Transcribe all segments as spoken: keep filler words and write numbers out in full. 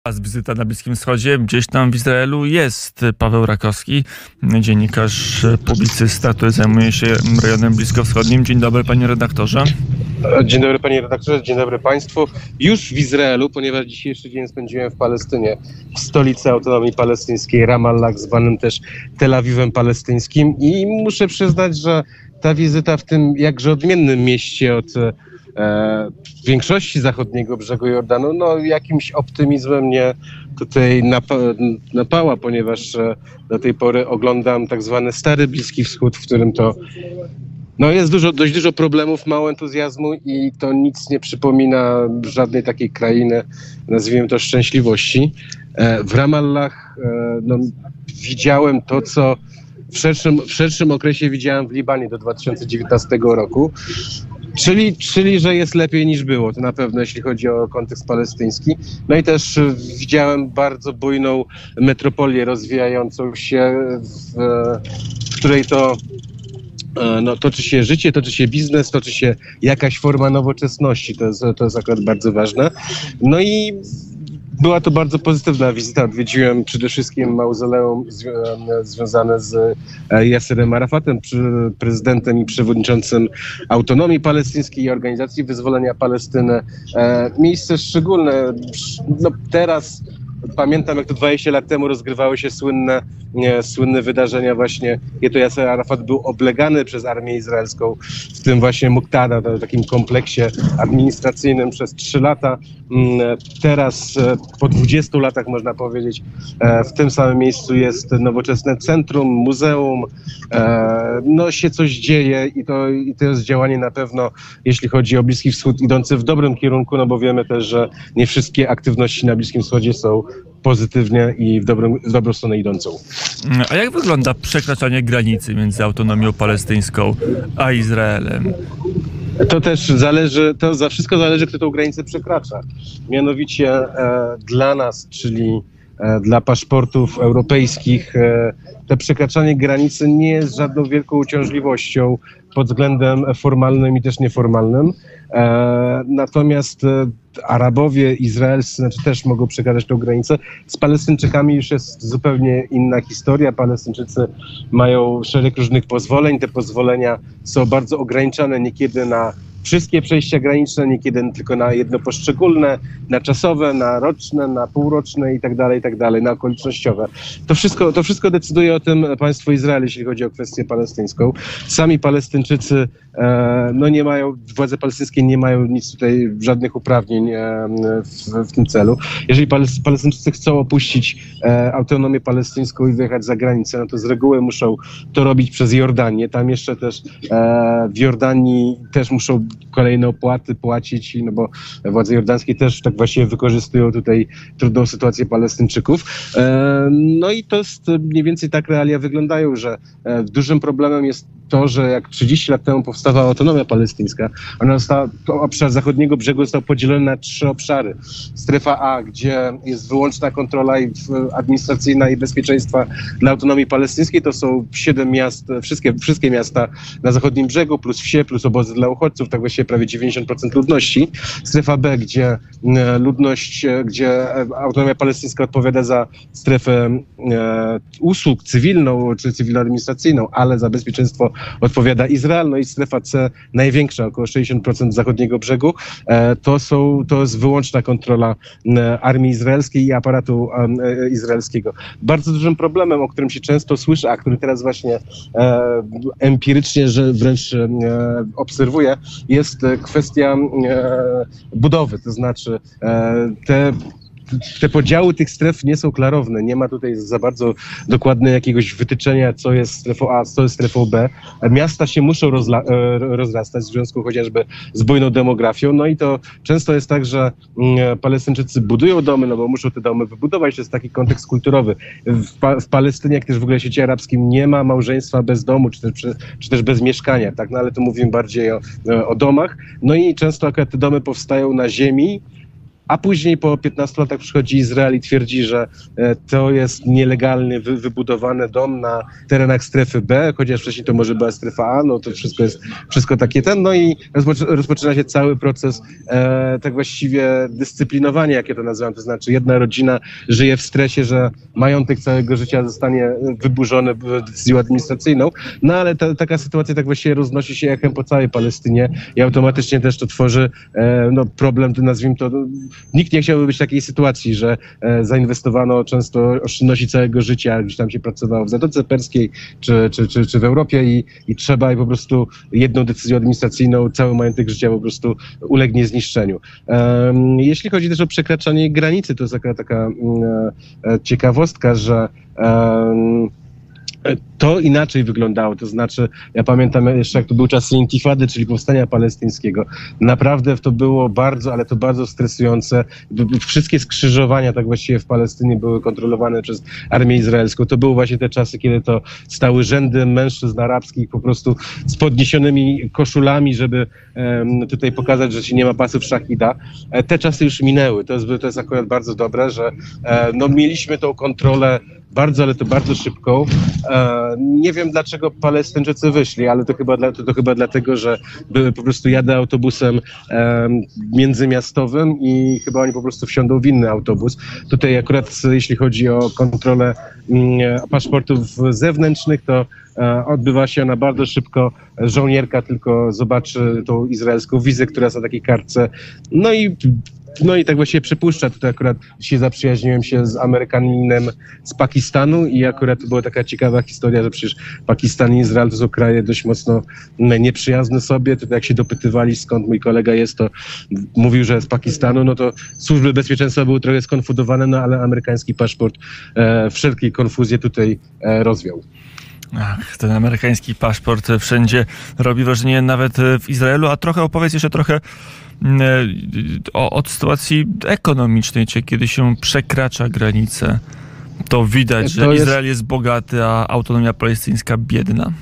Z wizyta na Bliskim Wschodzie. Gdzieś tam w Izraelu jest Paweł Rakowski, dziennikarz, publicysta, który zajmuje się rejonem bliskowschodnim. Dzień dobry, panie redaktorze. Dzień dobry, panie redaktorze, dzień dobry państwu. Już w Izraelu, ponieważ dzisiejszy dzień spędziłem w Palestynie, w stolicy autonomii palestyńskiej, Ramallah, zwanym też Tel Awiwem palestyńskim, i muszę przyznać, że ta wizyta w tym jakże odmiennym mieście od e, większości zachodniego brzegu Jordanu, no jakimś optymizmem mnie tutaj napa napała, ponieważ e, do tej pory oglądam tak zwany Stary Bliski Wschód, w którym to no jest dużo, dość dużo problemów, mało entuzjazmu i to nic nie przypomina żadnej takiej krainy, nazwijmy to, szczęśliwości. E, w Ramallah e, no, widziałem to, co w szerszym, w szerszym okresie widziałem w Libanie do dwa tysiące dziewiętnastego roku. Czyli, czyli, że jest lepiej niż było, to na pewno, jeśli chodzi o kontekst palestyński. No i też widziałem bardzo bujną metropolię rozwijającą się, w, w której to no, toczy się życie, toczy się biznes, toczy się jakaś forma nowoczesności. To jest, to jest akurat bardzo ważne. No i była to bardzo pozytywna wizyta. Odwiedziłem przede wszystkim mauzoleum związane z Jaserem Arafatem, prezydentem i przewodniczącym Autonomii Palestyńskiej i Organizacji Wyzwolenia Palestyny. Miejsce szczególne. No, teraz pamiętam, jak to dwadzieścia lat temu rozgrywały się słynne, nie, słynne wydarzenia właśnie, gdzie to Jaser Arafat był oblegany przez armię izraelską w tym właśnie Muktada, w takim kompleksie administracyjnym przez trzy lata. Teraz po dwudziestu latach, można powiedzieć, w tym samym miejscu jest nowoczesne centrum, muzeum. No się coś dzieje i to, i to jest działanie na pewno, jeśli chodzi o Bliski Wschód, idące w dobrym kierunku, no bo wiemy też, że nie wszystkie aktywności na Bliskim Wschodzie są pozytywnie i w, dobrym, w dobrą stronę idącą. A jak wygląda przekraczanie granicy między autonomią palestyńską a Izraelem? To też zależy, to za wszystko zależy, kto tą granicę przekracza. Mianowicie e, dla nas, czyli e, dla paszportów europejskich, e, to przekraczanie granicy nie jest żadną wielką uciążliwością pod względem formalnym i też nieformalnym. E, natomiast e, Arabowie izraelscy znaczy, też mogą przekraczać tą granicę. Z Palestyńczykami już jest zupełnie inna historia. Palestyńczycy mają szereg różnych pozwoleń. Te pozwolenia są bardzo ograniczone niekiedy na wszystkie przejścia graniczne, niekiedy tylko na jedno poszczególne, na czasowe, na roczne, na półroczne i tak dalej, i tak dalej, na okolicznościowe. To wszystko, to wszystko decyduje o tym państwo Izrael, jeśli chodzi o kwestię palestyńską. Sami Palestyńczycy e, no nie mają, władze palestyńskie nie mają nic tutaj, żadnych uprawnień e, w, w tym celu. Jeżeli Palestyńczycy chcą opuścić e, autonomię palestyńską i wyjechać za granicę, no to z reguły muszą to robić przez Jordanię. Tam jeszcze też e, w Jordanii też muszą kolejne opłaty płacić, no bo władze jordańskie też tak właściwie wykorzystują tutaj trudną sytuację Palestyńczyków. No i to jest mniej więcej tak realia wyglądają, że dużym problemem jest to, że jak trzydzieści lat temu powstawała autonomia palestyńska, ona została, to obszar zachodniego brzegu został podzielony na trzy obszary. Strefa A, gdzie jest wyłączna kontrola administracyjna i bezpieczeństwa dla autonomii palestyńskiej, to są siedem miast, wszystkie, wszystkie miasta na zachodnim brzegu, plus wsie, plus obozy dla uchodźców, tak właściwie prawie dziewięćdziesiąt procent ludności. Strefa B, gdzie ludność, gdzie autonomia palestyńska odpowiada za strefę e, usług cywilną czy cywilno-administracyjną, ale za bezpieczeństwo odpowiada Izrael. No i strefa C, największa, około sześćdziesiąt procent zachodniego brzegu, e, to, są, to jest wyłączna kontrola e, armii izraelskiej i aparatu e, izraelskiego. Bardzo dużym problemem, o którym się często słyszy, a który teraz właśnie e, empirycznie, że wręcz e, obserwuję, jest kwestia e, budowy, to znaczy e, te Te podziały tych stref nie są klarowne. Nie ma tutaj za bardzo dokładnego jakiegoś wytyczenia, co jest strefą A, co jest strefą B. Miasta się muszą rozla- rozrastać w związku chociażby z bujną demografią. No i to często jest tak, że mm, Palestyńczycy budują domy, no bo muszą te domy wybudować. To jest taki kontekst kulturowy. W, pa- w Palestynie, jak też w ogóle w świecie arabskim, nie ma małżeństwa bez domu, czy też, czy, czy też bez mieszkania. Tak? No ale tu mówimy bardziej o, o domach. No i często akurat te domy powstają na ziemi, a później po piętnastu latach przychodzi Izrael i twierdzi, że to jest nielegalny wy, wybudowany dom na terenach strefy B, chociaż wcześniej to może była strefa A, no to wszystko jest wszystko takie ten, no i rozpoczy, rozpoczyna się cały proces e, tak właściwie dyscyplinowania, jak ja to nazywam, to znaczy jedna rodzina żyje w stresie, że majątek całego życia zostanie wyburzony decyzją administracyjną, no ale ta, taka sytuacja tak właściwie roznosi się echem po całej Palestynie i automatycznie też to tworzy e, no, problem, nazwijmy to, no, nikt nie chciałby być w takiej sytuacji, że e, zainwestowano często oszczędności całego życia, gdzieś tam się pracowało w Zatoce Perskiej czy, czy, czy, czy w Europie i, i trzeba i po prostu jedną decyzją administracyjną cały majątek życia po prostu ulegnie zniszczeniu. E, jeśli chodzi też o przekraczanie granicy, to jest taka, taka e, ciekawostka, że e, to inaczej wyglądało, to znaczy ja pamiętam jeszcze jak to był czas Intifady, czyli powstania palestyńskiego. Naprawdę to było bardzo, ale to bardzo stresujące. Wszystkie skrzyżowania tak właściwie w Palestynie były kontrolowane przez armię izraelską. To były właśnie te czasy, kiedy to stały rzędy mężczyzn arabskich po prostu z podniesionymi koszulami, żeby um, tutaj pokazać, że się nie ma pasów szachida. E, te czasy już minęły. To jest, to jest akurat bardzo dobre, że e, no, mieliśmy tą kontrolę bardzo, ale to bardzo szybką. E, nie wiem, dlaczego Palestyńczycy wyszli, ale to chyba, dla, to, to chyba dlatego, że były po prostu jadę autobusem e, międzymiastowym i chyba oni po prostu wsiądą w inny autobus. Tutaj akurat jeśli chodzi o kontrolę mm, paszportów zewnętrznych, to e, odbywa się ona bardzo szybko. Żołnierka tylko zobaczy tą izraelską wizę, która jest na takiej kartce. No i No i tak właściwie przypuszcza, tutaj akurat dzisiaj zaprzyjaźniłem się z Amerykaninem z Pakistanu i akurat to była taka ciekawa historia, że przecież Pakistan i Izrael to są kraje dość mocno nieprzyjazne sobie. Tutaj jak się dopytywali, skąd mój kolega jest, to mówił, że z Pakistanu, no to służby bezpieczeństwa były trochę skonfundowane, no ale amerykański paszport e, wszelkie konfuzje tutaj e, rozwiał. Ach, ten amerykański paszport wszędzie robi wrażenie, nawet w Izraelu, a trochę opowiedz jeszcze trochę o, od sytuacji ekonomicznej, czy kiedy się przekracza granicę, to widać, że to jest... Izrael jest bogaty, a autonomia palestyńska biedna.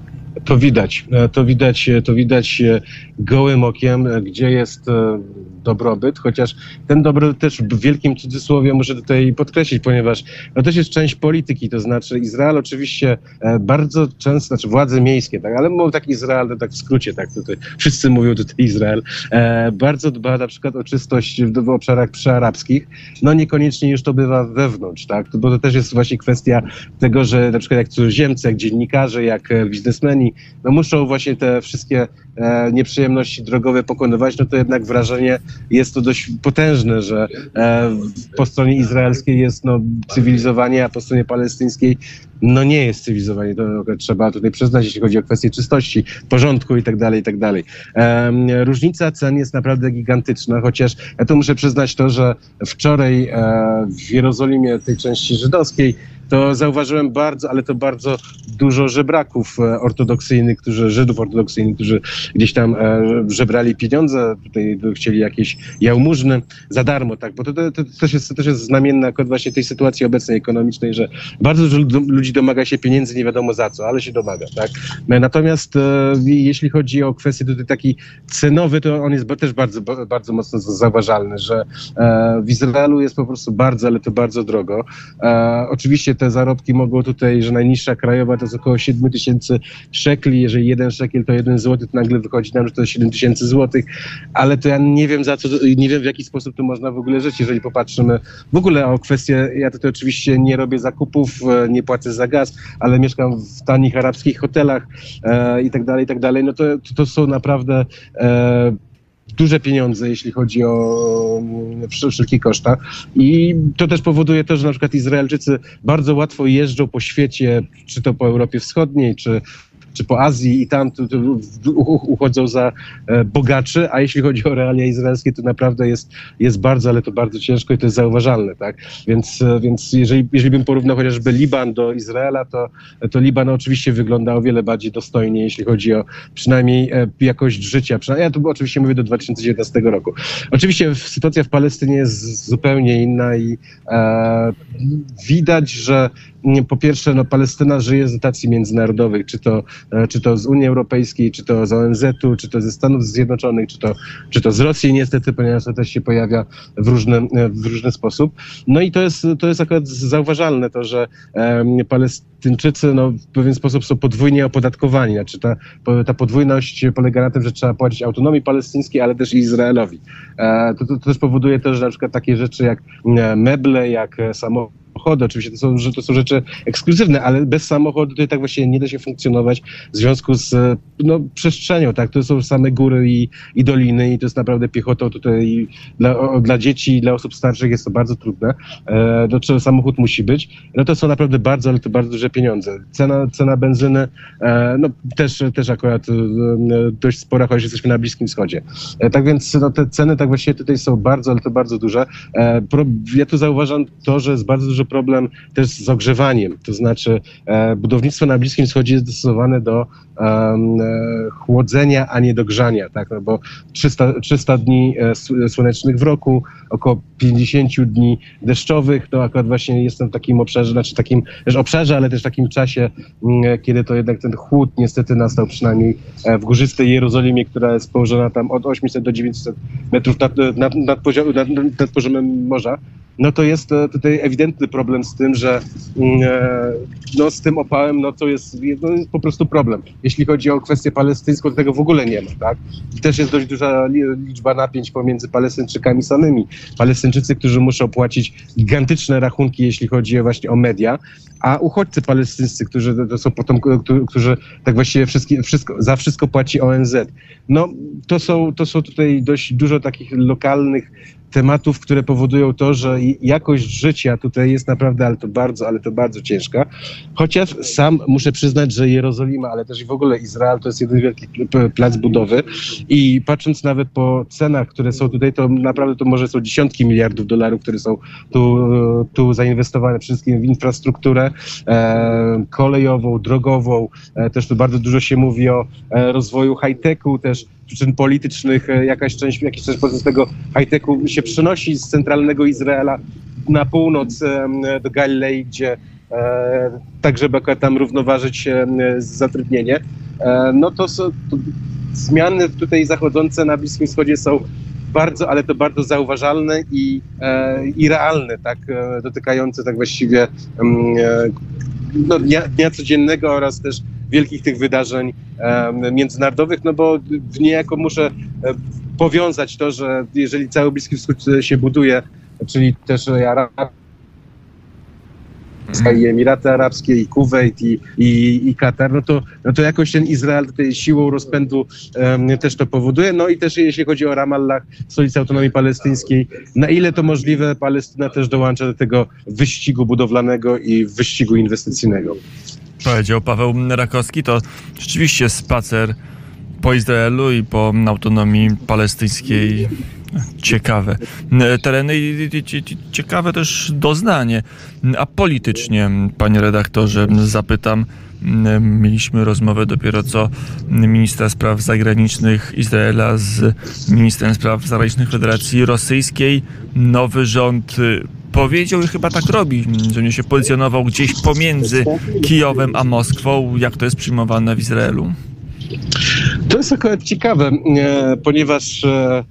To widać, to widać, to widać gołym okiem, gdzie jest dobrobyt, chociaż ten dobrobyt też w wielkim cudzysłowie muszę tutaj podkreślić, ponieważ to też jest część polityki, to znaczy Izrael oczywiście bardzo często, znaczy władze miejskie, tak, ale mówię tak Izrael, to tak w skrócie, tak tutaj wszyscy mówią tutaj Izrael, bardzo dba na przykład o czystość w, w obszarach przyarabskich, no niekoniecznie już to bywa wewnątrz, tak, bo to też jest właśnie kwestia tego, że na przykład jak cudzoziemcy, jak dziennikarze, jak biznesmeni, no muszą właśnie te wszystkie e, nieprzyjemności drogowe pokonywać, no to jednak wrażenie jest to dość potężne, że e, po stronie izraelskiej jest no, cywilizowanie, a po stronie palestyńskiej no nie jest cywilizowanie. To trzeba tutaj przyznać, jeśli chodzi o kwestie czystości, porządku i tak dalej, i tak dalej. E, różnica cen jest naprawdę gigantyczna, chociaż ja tu muszę przyznać to, że wczoraj e, w Jerozolimie, tej części żydowskiej, to zauważyłem bardzo, ale to bardzo dużo żebraków ortodoksyjnych, którzy, Żydów ortodoksyjnych, którzy gdzieś tam e, żebrali pieniądze, tutaj chcieli jakieś jałmużny za darmo, tak, bo to, to, to, też, jest, to też jest znamienne akurat właśnie tej sytuacji obecnej ekonomicznej, że bardzo dużo ludzi domaga się pieniędzy nie wiadomo za co, ale się domaga, tak. Natomiast e, jeśli chodzi o kwestię tutaj taki cenowy, to on jest też bardzo, bardzo mocno zauważalny, że e, w Izraelu jest po prostu bardzo, ale to bardzo drogo. E, oczywiście te zarobki mogą tutaj, że najniższa krajowa to jest około siedem tysięcy szekli, jeżeli jeden szekiel to jeden złoty, to nagle wychodzi nam, że to jest siedem tysięcy złotych, ale to ja nie wiem za co, nie wiem w jaki sposób to można w ogóle żyć, jeżeli popatrzymy w ogóle o kwestię, ja tutaj oczywiście nie robię zakupów, nie płacę za gaz, ale mieszkam w tanich arabskich hotelach e, i tak dalej, i tak dalej, no to, to, to są naprawdę e, duże pieniądze, jeśli chodzi o wszelkie koszta i to też powoduje to, że na przykład Izraelczycy bardzo łatwo jeżdżą po świecie, czy to po Europie Wschodniej, czy czy po Azji i tam to, to uchodzą za e, bogaczy, a jeśli chodzi o realia izraelskie, to naprawdę jest, jest bardzo, ale to bardzo ciężko i to jest zauważalne, tak? Więc, e, więc jeżeli, jeżeli bym porównał chociażby Liban do Izraela, to, to Liban oczywiście wygląda o wiele bardziej dostojnie, jeśli chodzi o przynajmniej e, jakość życia. Przynajmniej, ja tu oczywiście mówię do dwa tysiące dziewiętnastego roku. Oczywiście sytuacja w Palestynie jest zupełnie inna i e, widać, że po pierwsze, no, Palestyna żyje z dotacji międzynarodowych, czy to, czy to z Unii Europejskiej, czy to z O N Z u, czy to ze Stanów Zjednoczonych, czy to, czy to z Rosji niestety, ponieważ to też się pojawia w różny, w różny sposób. No i to jest, to jest akurat zauważalne to, że um, Palestyńczycy no, w pewien sposób są podwójnie opodatkowani. Znaczy ta, ta podwójność polega na tym, że trzeba płacić autonomii palestyńskiej, ale też i Izraelowi. E, to, to, to też powoduje to, że na przykład takie rzeczy jak meble, jak samochody, Samochody, oczywiście to są, że to są rzeczy ekskluzywne, ale bez samochodu tutaj tak właśnie nie da się funkcjonować w związku z no, przestrzenią, tak? To są same góry i, i doliny i to jest naprawdę piechotą tutaj dla, o, dla dzieci i dla osób starszych jest to bardzo trudne. E, do czego samochód musi być. No to są naprawdę bardzo, ale to bardzo duże pieniądze. Cena, cena benzyny e, no też, też akurat e, dość spora, choć jesteśmy na Bliskim Wschodzie. E, tak więc no, te ceny tak właściwie tutaj są bardzo, ale to bardzo duże. E, pro, ja tu zauważam to, że jest bardzo duży problem też z ogrzewaniem, to znaczy e, budownictwo na Bliskim Wschodzie jest dostosowane do e, e, chłodzenia, a nie do grzania, tak? No bo trzysta, trzysta dni e, słonecznych w roku, około pięćdziesiąt dni deszczowych, to akurat właśnie jestem w takim obszarze, znaczy takim też obszarze, ale też w takim czasie, m, kiedy to jednak ten chłód niestety nastał przynajmniej e, w górzystej Jerozolimie, która jest położona tam od osiemset do dziewięciuset metrów nad, nad, nad, poziom, nad, nad poziomem morza. No to jest tutaj ewidentny problem z tym, że no z tym opałem, no to jest, no jest po prostu problem. Jeśli chodzi o kwestię palestyńską, to tego w ogóle nie ma, tak? I też jest dość duża liczba napięć pomiędzy Palestyńczykami samymi. Palestyńczycy, którzy muszą płacić gigantyczne rachunki, jeśli chodzi właśnie o media, a uchodźcy palestyńscy, którzy to są potem, którzy tak właściwie wszystkie, wszystko, za wszystko płaci O N Z. No to są, to są tutaj dość dużo takich lokalnych tematów, które powodują to, że jakość życia tutaj jest naprawdę, ale to bardzo, ale to bardzo ciężka. Chociaż sam muszę przyznać, że Jerozolima, ale też i w ogóle Izrael to jest jeden wielki plac budowy i patrząc nawet po cenach, które są tutaj, to naprawdę to może są dziesiątki miliardów dolarów, które są tu, tu zainwestowane przede wszystkim w infrastrukturę e, kolejową, drogową. E, też tu bardzo dużo się mówi o e, rozwoju high-techu, też przyczyn politycznych, jakaś część, jakiś część z tego high-techu się przenosi z centralnego Izraela na północ do Galilei, gdzie e, tak, żeby tam równoważyć e, zatrudnienie. E, no to są to zmiany tutaj zachodzące na Bliskim Wschodzie są bardzo, ale to bardzo zauważalne i, e, i realne, tak, e, dotykające tak właściwie e, no, dnia, dnia codziennego oraz też wielkich tych wydarzeń e, międzynarodowych, no bo niejako muszę e, powiązać to, że jeżeli cały Bliski Wschód się buduje, czyli też Arabia, i Emiraty Arabskie, i Kuwejt, i, i, i Katar, no to, no to jakoś ten Izrael tutaj siłą rozpędu um, też to powoduje. No i też jeśli chodzi o Ramallah, stolicę autonomii palestyńskiej, na ile to możliwe, Palestyna też dołącza do tego wyścigu budowlanego i wyścigu inwestycyjnego. Powiedział Paweł Rakowski, to rzeczywiście spacer po Izraelu i po autonomii palestyńskiej. Ciekawe tereny i ciekawe też doznanie. A politycznie, panie redaktorze, zapytam, mieliśmy rozmowę dopiero co ministra spraw zagranicznych Izraela z ministrem spraw zagranicznych Federacji Rosyjskiej. Nowy rząd powiedział i chyba tak robi, że nie się pozycjonował gdzieś pomiędzy Kijowem a Moskwą. Jak to jest przyjmowane w Izraelu? To jest akurat ciekawe, ponieważ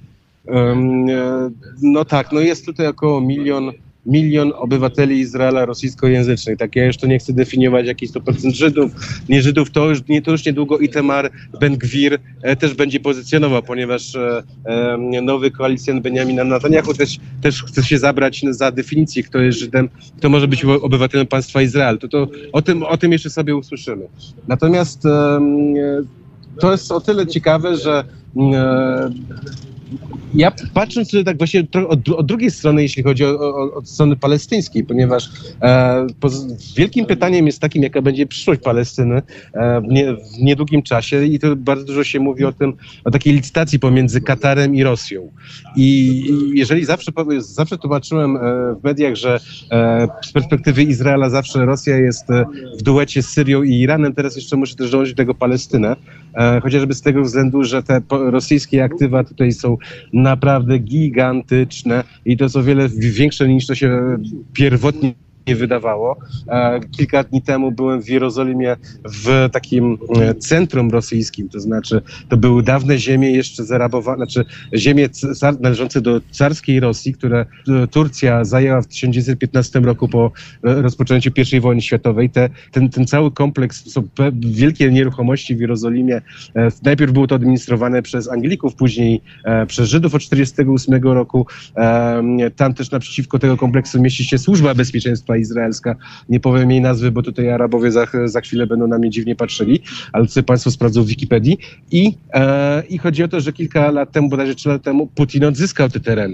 no tak, no jest tutaj około milion, milion obywateli Izraela rosyjskojęzycznych. Tak, ja już tu nie chcę definiować jakiś sto procent Żydów, nie Żydów, to już, nie, to już niedługo Itamar Ben-Gwir e, też będzie pozycjonował, ponieważ e, e, nowy koalicjant Benjamina Netanyahu też, też chce się zabrać za definicję, kto jest Żydem, kto może być obywatelem państwa Izrael. To, to o tym, o tym jeszcze sobie usłyszymy. Natomiast e, to jest o tyle ciekawe, że e, ja patrząc tutaj tak właśnie od, od drugiej strony, jeśli chodzi o, o, od strony palestyńskiej, ponieważ e, poz, wielkim pytaniem jest takim, jaka będzie przyszłość Palestyny e, w, nie, w niedługim czasie i to bardzo dużo się mówi o tym, o takiej licytacji pomiędzy Katarem i Rosją. I, i jeżeli zawsze, zawsze tłumaczyłem e, w mediach, że e, z perspektywy Izraela zawsze Rosja jest e, w duecie z Syrią i Iranem, teraz jeszcze muszę też dołożyć do tego Palestynę, e, chociażby z tego względu, że te po, rosyjskie aktywa tutaj są naprawdę gigantyczne i to jest o wiele większe niż to się pierwotnie nie wydawało. Kilka dni temu byłem w Jerozolimie w takim centrum rosyjskim, to znaczy to były dawne ziemie jeszcze zarabowane, znaczy ziemie car, należące do carskiej Rosji, które Turcja zajęła w tysiąc dziewięćset piętnastym roku po rozpoczęciu pierwszej wojny światowej. Te, ten, ten cały kompleks, są wielkie nieruchomości w Jerozolimie. Najpierw było to administrowane przez Anglików, później przez Żydów od tysiąc dziewięćset czterdziestego ósmego roku. Tam też naprzeciwko tego kompleksu mieści się Służba Bezpieczeństwa izraelska. Nie powiem jej nazwy, bo tutaj Arabowie za, za chwilę będą na mnie dziwnie patrzyli, ale tutaj państwo sprawdzą w Wikipedii. I, e, I chodzi o to, że kilka lat temu, bodajże trzy lata temu, Putin odzyskał te tereny.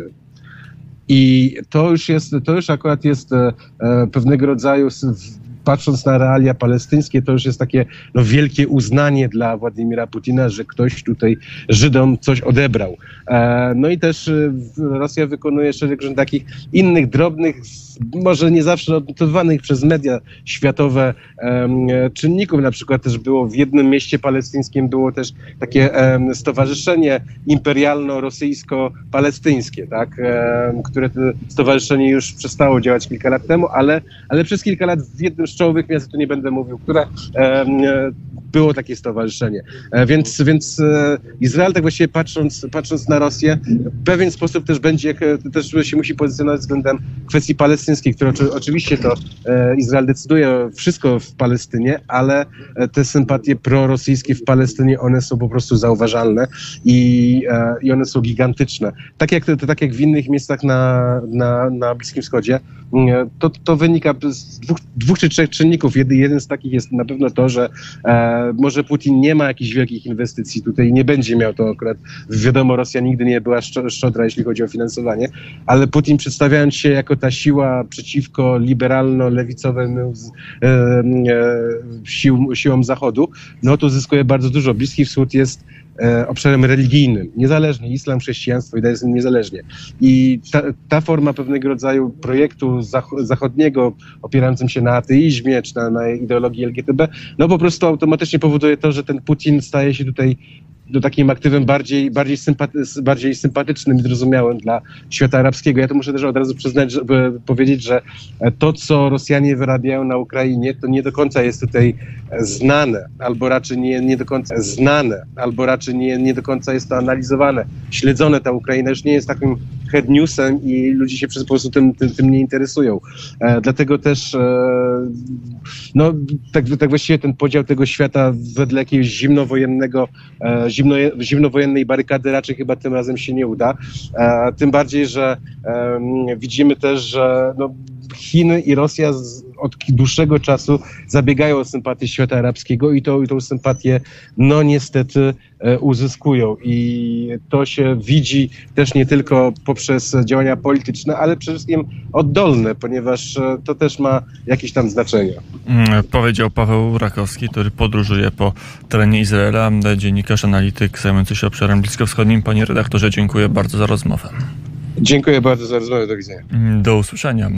I to już jest, to już akurat jest e, pewnego rodzaju, patrząc na realia palestyńskie, to już jest takie no, wielkie uznanie dla Władimira Putina, że ktoś tutaj Żydom coś odebrał. E, no i też e, Rosja wykonuje szereg takich innych, drobnych, może nie zawsze odnotowanych przez media światowe e, czynników. Na przykład też było w jednym mieście palestyńskim było też takie e, stowarzyszenie imperialno-rosyjsko-palestyńskie, tak? e, które to stowarzyszenie już przestało działać kilka lat temu, ale, ale przez kilka lat w jednym z czołowych miast, tu nie będę mówił, które e, było takie stowarzyszenie. E, więc więc e, Izrael, tak właściwie patrząc, patrząc na Rosję, w pewien sposób też będzie, też się musi pozycjonować względem kwestii palestyńskiej, które oczy, oczywiście to e, Izrael decyduje wszystko w Palestynie, ale te sympatie prorosyjskie w Palestynie, one są po prostu zauważalne i, e, i one są gigantyczne. Tak jak, to, tak jak w innych miejscach na, na, na Bliskim Wschodzie, to, to wynika z dwóch, dwóch czy trzech czynników. Jeden, jeden z takich jest na pewno to, że e, może Putin nie ma jakichś wielkich inwestycji tutaj, nie będzie miał to akurat. Wiadomo, Rosja nigdy nie była szczodra, jeśli chodzi o finansowanie, ale Putin, przedstawiając się jako ta siła przeciwko liberalno-lewicowym e, e, sił, siłom Zachodu, no to zyskuje bardzo dużo. Bliski Wschód jest e, obszarem religijnym, niezależnie, islam, chrześcijaństwo i daje niezależnie. I ta, ta forma pewnego rodzaju projektu zach- zachodniego opierającym się na ateizmie czy na, na ideologii L G B T, no po prostu automatycznie powoduje to, że ten Putin staje się tutaj do takim aktywem bardziej, bardziej, sympaty, bardziej sympatycznym i zrozumiałym dla świata arabskiego. Ja to muszę też od razu przyznać, żeby powiedzieć, że to, co Rosjanie wyrabiają na Ukrainie, to nie do końca jest tutaj znane, albo raczej nie, nie do końca znane, albo raczej nie, nie do końca jest to analizowane, śledzone. Ta Ukraina już nie jest takim head newsem i ludzie się po prostu tym, tym, tym nie interesują. E, dlatego też e, no, tak, tak właściwie ten podział tego świata wedle jakiegoś zimnowojennego e, Zimno, zimnowojennej barykady raczej chyba tym razem się nie uda. E, tym bardziej, że e, widzimy też, że no, Chiny i Rosja z, od dłuższego czasu zabiegają o sympatię świata arabskiego i, to, i tą sympatię no niestety e, uzyskują. I to się widzi też nie tylko poprzez działania polityczne, ale przede wszystkim oddolne, ponieważ e, to też ma jakieś tam znaczenie. Hmm, powiedział Paweł Rakowski, który podróżuje po terenie Izraela, dziennikarz, analityk zajmujący się obszarem bliskowschodnim. Panie redaktorze, dziękuję bardzo za rozmowę. Dziękuję bardzo za rozmowę. Do widzenia. Do usłyszenia.